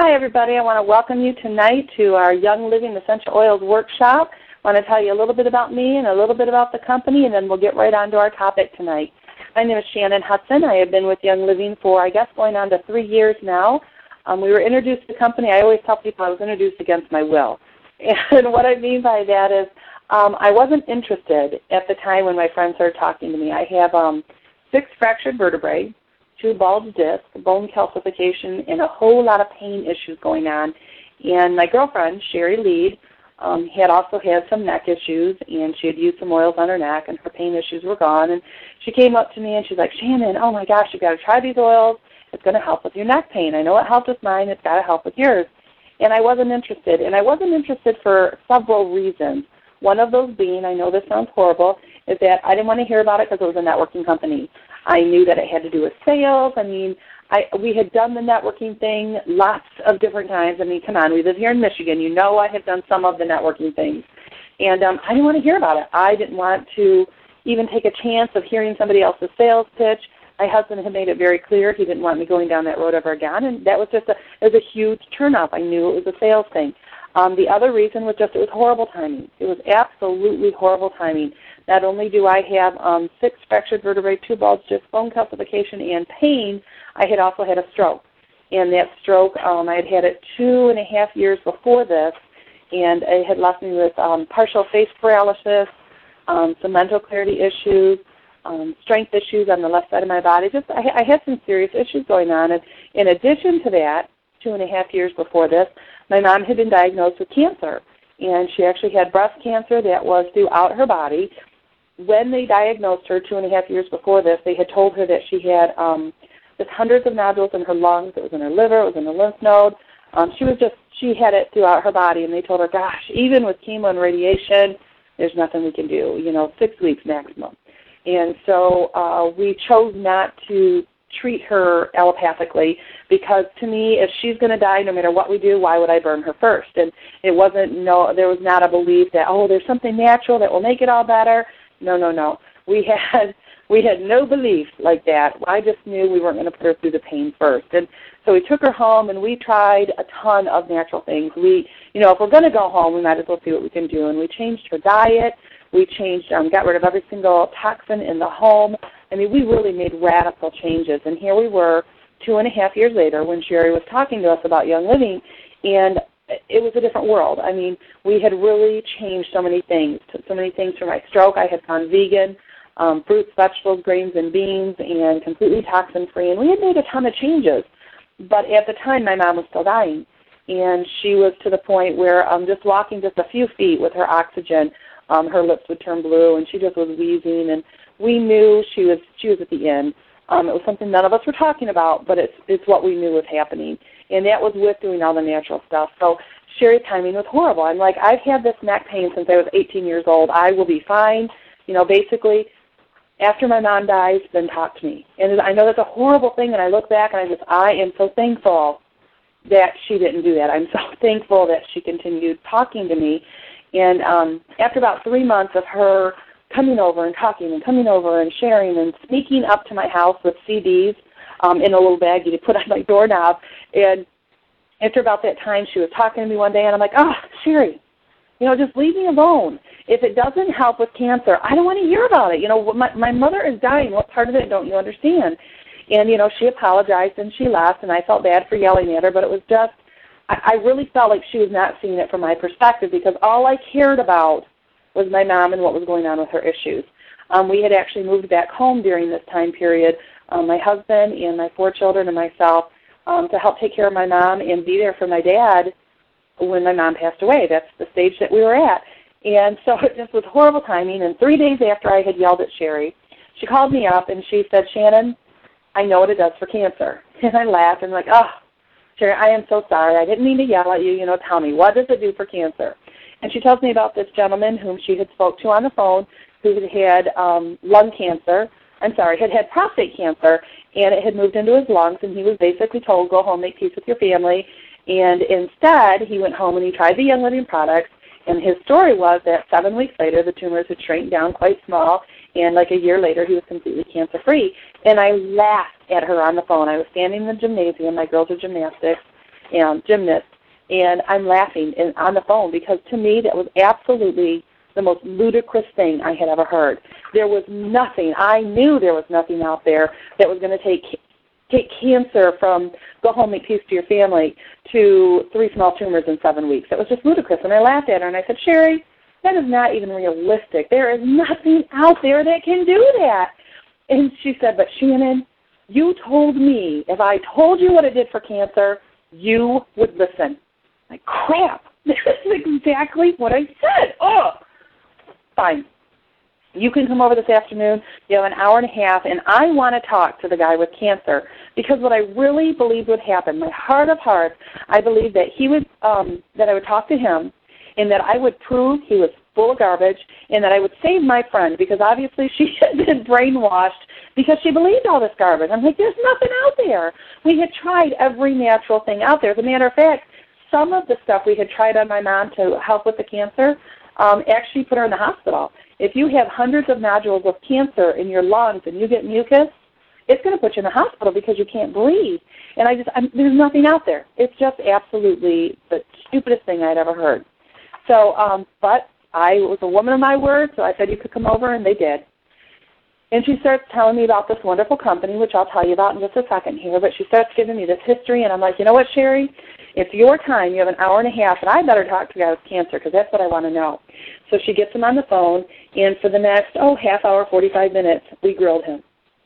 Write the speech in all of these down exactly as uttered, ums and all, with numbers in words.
Hi, everybody. I want to welcome you tonight to our Young Living Essential Oils workshop. I want to tell you a little bit about me and a little bit about the company, and then we'll get right on to our topic tonight. My name is Shannon Hudson. I have been with Young Living for, I guess, going on to three years now. Um, we were introduced to the company. I always tell people I was introduced against my will. And what I mean by that is um, I wasn't interested at the time when my friends started talking to me. I have um, six fractured vertebrae, two bulged discs, bone calcification, and a whole lot of pain issues going on. And my girlfriend, Sherry Lead, um, had also had some neck issues, and she had used some oils on her neck, and her pain issues were gone. And she came up to me, and she's like, Shannon, oh, my gosh, you've got to try these oils. It's going to help with your neck pain. I know it helped with mine. It's got to help with yours. And I wasn't interested. And I wasn't interested for several reasons. One of those being, I know this sounds horrible, is that I didn't want to hear about it because it was a networking company. I knew that it had to do with sales. I mean, I, we had done the networking thing lots of different times. I mean, come on, we live here in Michigan. You know I have done some of the networking things. And um, I didn't want to hear about it. I didn't want to even take a chance of hearing somebody else's sales pitch. My husband had made it very clear he didn't want me going down that road ever again, and that was just a, it was a huge turnoff. I knew it was a sales thing. Um, the other reason was just it was horrible timing. It was absolutely horrible timing. Not only do I have um, six fractured vertebrae, two bulged discs, bone calcification, and pain, I had also had a stroke. And that stroke, um, I had had it two and a half years before this, and it had left me with um, partial face paralysis, um, some mental clarity issues, um, strength issues on the left side of my body. Just I, I had some serious issues going on. And in addition to that, two and a half years before this, my mom had been diagnosed with cancer. And she actually had breast cancer that was throughout her body. When they diagnosed her two and a half years before this, they had told her that she had um, just hundreds of nodules in her lungs. It was in her liver. It was in the lymph node. Um, she was just, she had it throughout her body, and they told her, gosh, even with chemo and radiation, there's nothing we can do, you know, six weeks maximum. And so uh, we chose not to treat her allopathically because, to me, if she's going to die no matter what we do, why would I burn her first? And it wasn't, no, there was not a belief that, oh, there's something natural that will make it all better. No, no, no. We had we had no belief like that. I just knew we weren't going to put her through the pain first. And so we took her home, and we tried a ton of natural things. We, you know, if we're going to go home, we might as well see what we can do. And we changed her diet. We changed, um, got rid of every single toxin in the home. I mean, we really made radical changes. And here we were two and a half years later when Sherry was talking to us about Young Living, and it was a different world. I mean, we had really changed so many things. So many things for my stroke. I had gone vegan, um, fruits, vegetables, grains, and beans, and completely toxin-free. And we had made a ton of changes. But at the time, my mom was still dying. And she was to the point where um, just walking just a few feet with her oxygen, um, her lips would turn blue, and she just was wheezing. And we knew she was she was at the end. Um, it was something none of us were talking about, but it's it's what we knew was happening. And that was with doing all the natural stuff. So Sherry's timing was horrible. I'm like, I've had this neck pain since I was eighteen years old. I will be fine. You know, basically, after my mom dies, then talk to me. And I know that's a horrible thing, and I look back and I just, I am so thankful that she didn't do that. I'm so thankful that she continued talking to me. And um, after about three months of her coming over and talking and coming over and sharing and sneaking up to my house with C Ds um, in a little baggie to put on my doorknob. And after about that time, she was talking to me one day, and I'm like, oh, Sherry, you know, just leave me alone. If it doesn't help with cancer, I don't want to hear about it. You know, my, my mother is dying. What part of it don't you understand? And, you know, she apologized and she left, and I felt bad for yelling at her, but it was just, I, I really felt like she was not seeing it from my perspective because all I cared about was my mom and what was going on with her issues. Um, we had actually moved back home during this time period, um, my husband and my four children and myself, um, to help take care of my mom and be there for my dad when my mom passed away. That's the stage that we were at. And so it just was horrible timing. And three days after I had yelled at Sherry, she called me up and she said, Shannon, I know what it does for cancer. And I laughed and I'm like, oh, Sherry, I am so sorry. I didn't mean to yell at you. You know, tell me, what does it do for cancer? And she tells me about this gentleman whom she had spoke to on the phone who had had um, lung cancer. I'm sorry, had had prostate cancer, and it had moved into his lungs, and he was basically told, go home, make peace with your family. And instead, he went home and he tried the Young Living products, and his story was that seven weeks later, the tumors had shrank down quite small, and like a year later, he was completely cancer-free. And I laughed at her on the phone. I was standing in the gymnasium. My girls are gymnastics. um, gymnast, and I'm laughing in, on the phone because to me that was absolutely the most ludicrous thing I had ever heard. There was nothing. I knew there was nothing out there that was going to take take cancer from go home, make peace to your family to three small tumors in seven weeks. It was just ludicrous. And I laughed at her and I said, Sherry, that is not even realistic. There is nothing out there that can do that. And she said, but Shannon, you told me if I told you what it did for cancer, you would listen. Like, crap, this is exactly what I said. Oh, fine. You can come over this afternoon. You have an hour and a half, and I want to talk to the guy with cancer because what I really believed would happen, my heart of hearts, I believed that he would, um, that I would talk to him, and that I would prove he was full of garbage, and that I would save my friend because obviously she had been brainwashed because she believed all this garbage. I'm like, there's nothing out there. We had tried every natural thing out there. As a matter of fact, some of the stuff we had tried on my mom to help with the cancer um, actually put her in the hospital. If you have hundreds of nodules of cancer in your lungs and you get mucus, it's going to put you in the hospital because you can't breathe. And I just, I'm, there's nothing out there. It's just absolutely the stupidest thing I'd ever heard. So, um, but I was a woman of my word, so I said you could come over, and they did. And she starts telling me about this wonderful company, which I'll tell you about in just a second here, but she starts giving me this history, and I'm like, you know what, Sherry? It's your time. You have an hour and a half, and I better talk to the guy with cancer because that's what I want to know. So she gets him on the phone, and for the next, oh, half hour, forty-five minutes, we grilled him.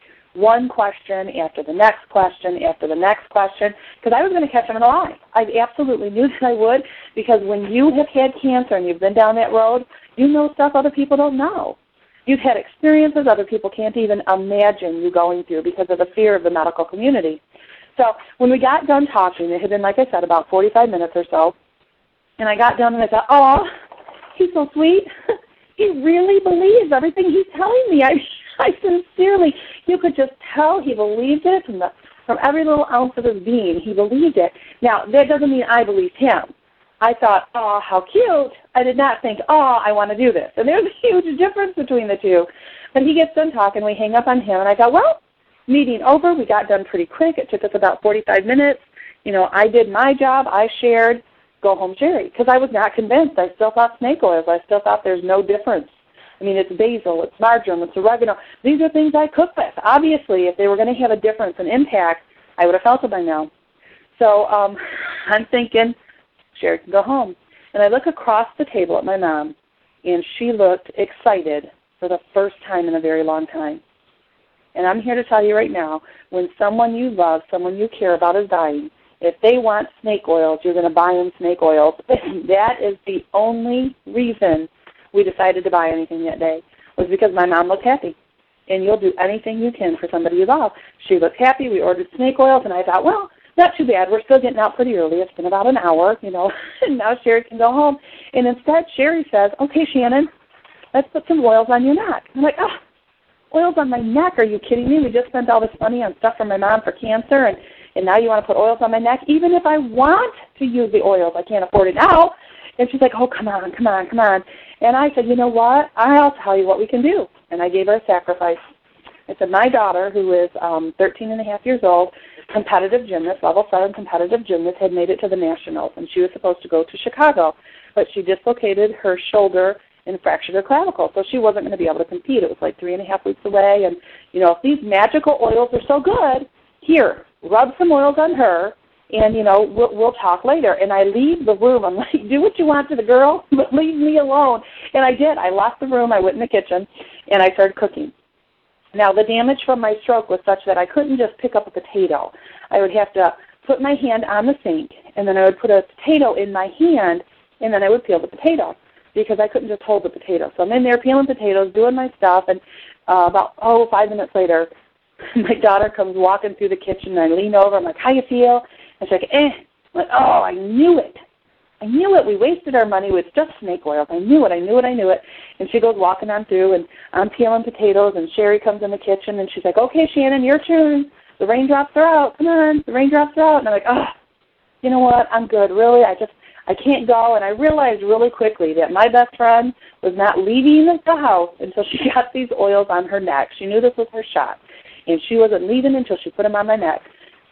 One question after the next question after the next question, because I was going to catch him in a lie. I absolutely knew that I would, because when you have had cancer and you've been down that road, you know stuff other people don't know. You've had experiences other people can't even imagine you going through because of the fear of the medical community. So when we got done talking, it had been, like I said, about forty-five minutes or so, and I got done and I thought, oh, he's so sweet. He really believes everything he's telling me. I, I sincerely, you could just tell he believed it from, the, from every little ounce of his being. He believed it. Now, that doesn't mean I believed him. I thought, oh, how cute. I did not think, oh, I want to do this. And there's a huge difference between the two. But he gets done talking. We hang up on him, and I thought, well, meeting over. We got done pretty quick. It took us about forty-five minutes. You know, I did my job. I shared. Go home, Sherry, because I was not convinced. I still thought snake oils. I still thought there's no difference. I mean, it's basil, it's marjoram, it's oregano. These are things I cook with. Obviously, if they were going to have a difference and impact, I would have felt it by now. So um, I'm thinking, Sherry can go home. And I look across the table at my mom, and she looked excited for the first time in a very long time. And I'm here to tell you right now, when someone you love, someone you care about is dying, if they want snake oils, you're going to buy them snake oils. That is the only reason we decided to buy anything that day, was because my mom looked happy. And you'll do anything you can for somebody you love. She looked happy. We ordered snake oils, and I thought, well, not too bad. We're still getting out pretty early. It's been about an hour, you know, and now Sherry can go home. And instead, Sherry says, okay, Shannon, let's put some oils on your neck. I'm like, oh, oils on my neck? Are you kidding me? We just spent all this money on stuff for my mom for cancer, and And now you want to put oils on my neck? Even if I want to use the oils, I can't afford it now. And she's like, oh, come on, come on, come on. And I said, you know what? I'll tell you what we can do. And I gave her a sacrifice. I said, my daughter, who is um, thirteen and a half years old, competitive gymnast, level seven competitive gymnast, had made it to the Nationals. And she was supposed to go to Chicago. But she dislocated her shoulder and fractured her clavicle. So she wasn't going to be able to compete. It was like three and a half weeks away. And, you know, if these magical oils are so good, here, rub some oils on her, and, you know, we'll, we'll talk later. And I leave the room. I'm like, do what you want to the girl, but leave me alone. And I did. I left the room. I went in the kitchen, and I started cooking. Now, the damage from my stroke was such that I couldn't just pick up a potato. I would have to put my hand on the sink, and then I would put a potato in my hand, and then I would peel the potato because I couldn't just hold the potato. So I'm in there peeling potatoes, doing my stuff, and uh, about, oh, five minutes later, my daughter comes walking through the kitchen, and I lean over. I'm like, how you feel? And she's like, eh. I'm like, oh, I knew it. I knew it. We wasted our money with just snake oils. I knew it. I knew it. I knew it. And she goes walking on through, and I'm peeling potatoes, and Sherry comes in the kitchen, and she's like, okay, Shannon, your turn. The raindrops are out. Come on. The raindrops are out. And I'm like, oh, you know what? I'm good. Really, I just, I can't go. And I realized really quickly that my best friend was not leaving the house until she got these oils on her neck. She knew this was her shot. And she wasn't leaving until she put them on my neck.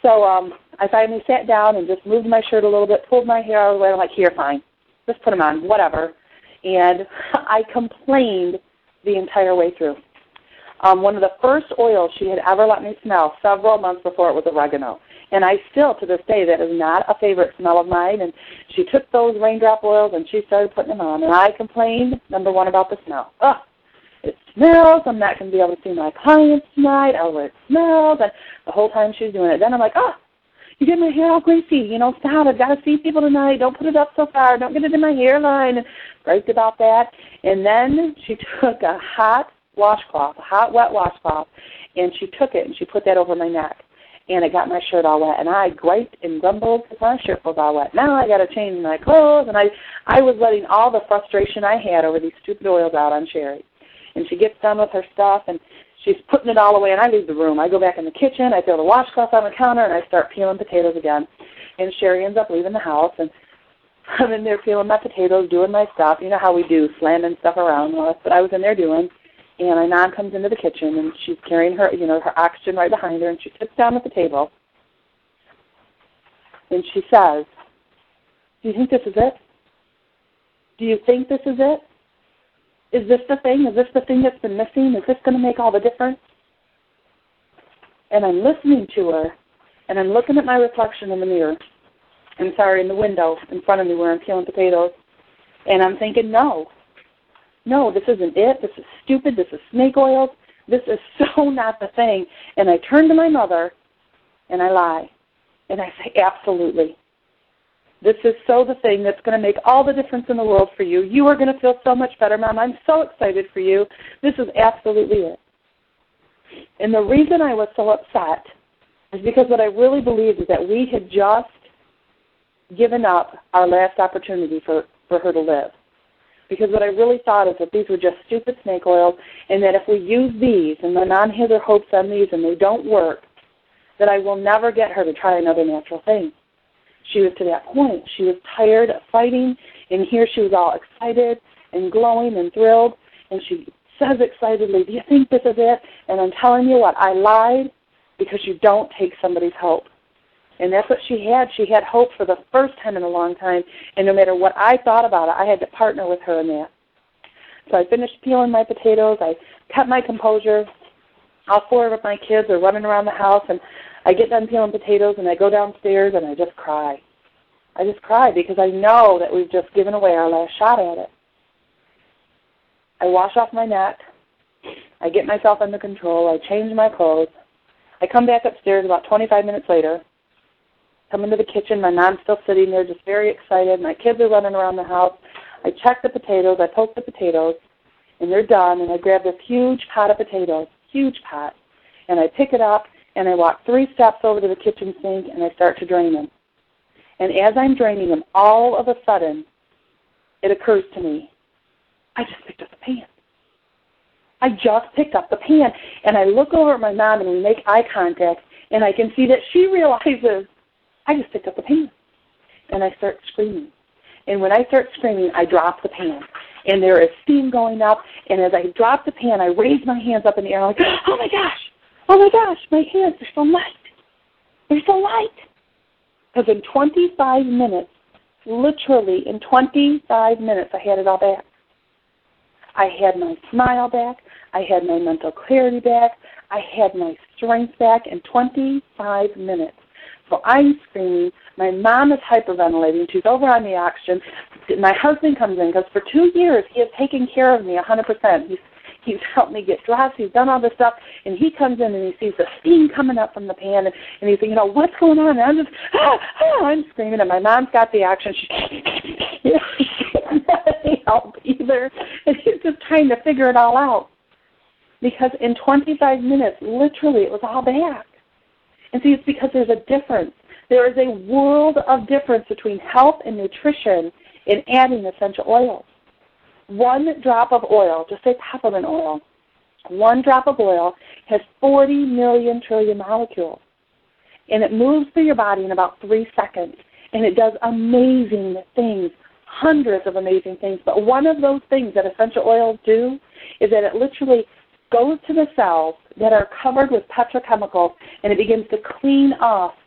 So um, I finally sat down and just moved my shirt a little bit, pulled my hair out of the way. I'm like, here, fine. Just put them on, whatever. And I complained the entire way through. Um, one of the first oils she had ever let me smell several months before it was oregano. And I still, to this day, that is not a favorite smell of mine. And she took those raindrop oils and she started putting them on. And I complained, number one, about the smell. Ugh, it smells. I'm not going to be able to see my clients tonight. Oh, it smells. And the whole time she was doing it. Then I'm like, oh, you get my hair all greasy. You know, stop. I've got to see people tonight. Don't put it up so far. Don't get it in my hairline. And griped about that. And then she took a hot washcloth, a hot, wet washcloth, and she took it and she put that over my neck. And it got my shirt all wet. And I griped and grumbled because my shirt was all wet. Now I got to change my clothes. And I, I was letting all the frustration I had over these stupid oils out on Sherry. And she gets done with her stuff, and she's putting it all away, and I leave the room. I go back in the kitchen. I throw the washcloth on the counter, and I start peeling potatoes again. And Sherry ends up leaving the house, and I'm in there peeling my potatoes, doing my stuff. You know how we do, slamming stuff around. Well, that's what I was in there doing. And my mom comes into the kitchen, and she's carrying her, you know, her oxygen right behind her, and she sits down at the table, and she says, do you think this is it? Do you think this is it? Is this the thing? Is this the thing that's been missing? Is this going to make all the difference? And I'm listening to her, and I'm looking at my reflection in the mirror. I'm sorry, in the window in front of me where I'm peeling potatoes, and I'm thinking, no. No, this isn't it. This is stupid. This is snake oil. This is so not the thing. And I turn to my mother, and I lie. And I say, absolutely. This is so the thing that's going to make all the difference in the world for you. You are going to feel so much better, Mom. I'm so excited for you. This is absolutely it. And the reason I was so upset is because what I really believed is that we had just given up our last opportunity for, for her to live. Because what I really thought is that these were just stupid snake oils, and that if we use these and the non has her hopes on these and they don't work, that I will never get her to try another natural thing. She was to that point. She was tired of fighting, and here she was all excited and glowing and thrilled, and she says excitedly, do you think this is it? And I'm telling you what, I lied because you don't take somebody's hope. And that's what she had. She had hope for the first time in a long time, and no matter what I thought about it, I had to partner with her in that. So I finished peeling my potatoes. I kept my composure. All four of my kids are running around the house, and I get done peeling potatoes, and I go downstairs, and I just cry. I just cry because I know that we've just given away our last shot at it. I wash off my neck. I get myself under control. I change my clothes. I come back upstairs about twenty-five minutes later. Come into the kitchen. My mom's still sitting there just very excited. My kids are running around the house. I check the potatoes. I poke the potatoes, and they're done. And I grab this huge pot of potatoes, huge pot, and I pick it up, and I walk three steps over to the kitchen sink, and I start to drain them. And as I'm draining them, all of a sudden, it occurs to me, I just picked up the pan. I just picked up the pan. And I look over at my mom, and we make eye contact, and I can see that she realizes, I just picked up the pan. And I start screaming. And when I start screaming, I drop the pan. And there is steam going up. And as I drop the pan, I raise my hands up in the air. I'm like, oh, my gosh. Oh, my gosh. My hands are so light. They're so light. Because in twenty-five minutes, literally in twenty-five minutes, I had it all back. I had my smile back. I had my mental clarity back. I had my strength back in twenty-five minutes. So I'm screaming. My mom is hyperventilating. She's over on the oxygen. My husband comes in because for two years he has taken care of me one hundred percent. He's, he's helped me get dressed. He's done all this stuff. And he comes in and he sees the steam coming up from the pan. And, and he's thinking, you know, what's going on? And I'm just, ah, ah, I'm screaming. And my mom's got the oxygen. She, she can't help either. And he's just trying to figure it all out. Because in twenty-five minutes, literally, it was all back. And see, it's because there's a difference. There is a world of difference between health and nutrition in adding essential oils. One drop of oil, just say peppermint oil, one drop of oil has forty million trillion molecules. And it moves through your body in about three seconds. And it does amazing things, hundreds of amazing things. But one of those things that essential oils do is that it literally goes to the cells that are covered with petrochemicals, and it begins to clean off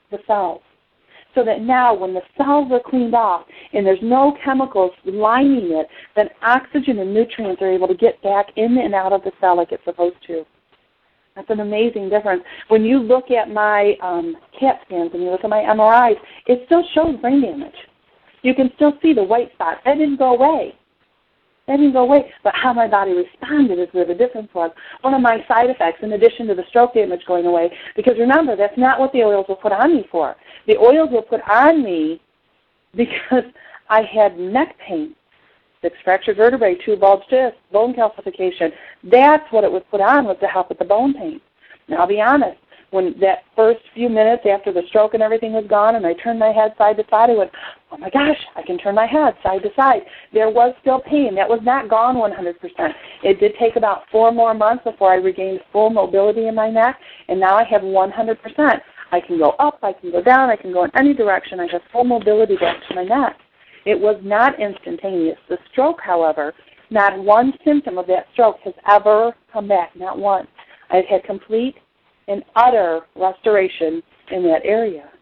the cells. So that now when the cells are cleaned off and there's no chemicals lining it, then oxygen and nutrients are able to get back in and out of the cell like it's supposed to. That's an amazing difference. When you look at my um, CAT scans and you look at my M R Is, it still shows brain damage. You can still see the white spots. That didn't go away. That didn't go away. But how my body responded is where the difference was. One of my side effects, in addition to the stroke damage going away, because remember, that's not what the oils were put on me for. The oils were put on me because I had neck pain, six fractured vertebrae, two bulged discs, bone calcification. That's what it was put on, was to help with the bone pain. Now, I'll be honest. When that first few minutes after the stroke and everything was gone and I turned my head side to side, I went, oh my gosh, I can turn my head side to side. There was still pain. That was not gone one hundred percent. It did take about four more months before I regained full mobility in my neck, and now I have one hundred percent. I can go up, I can go down, I can go in any direction. I have full mobility back to my neck. It was not instantaneous. The stroke, however, not one symptom of that stroke has ever come back, not once. I've had complete and utter restoration in that area.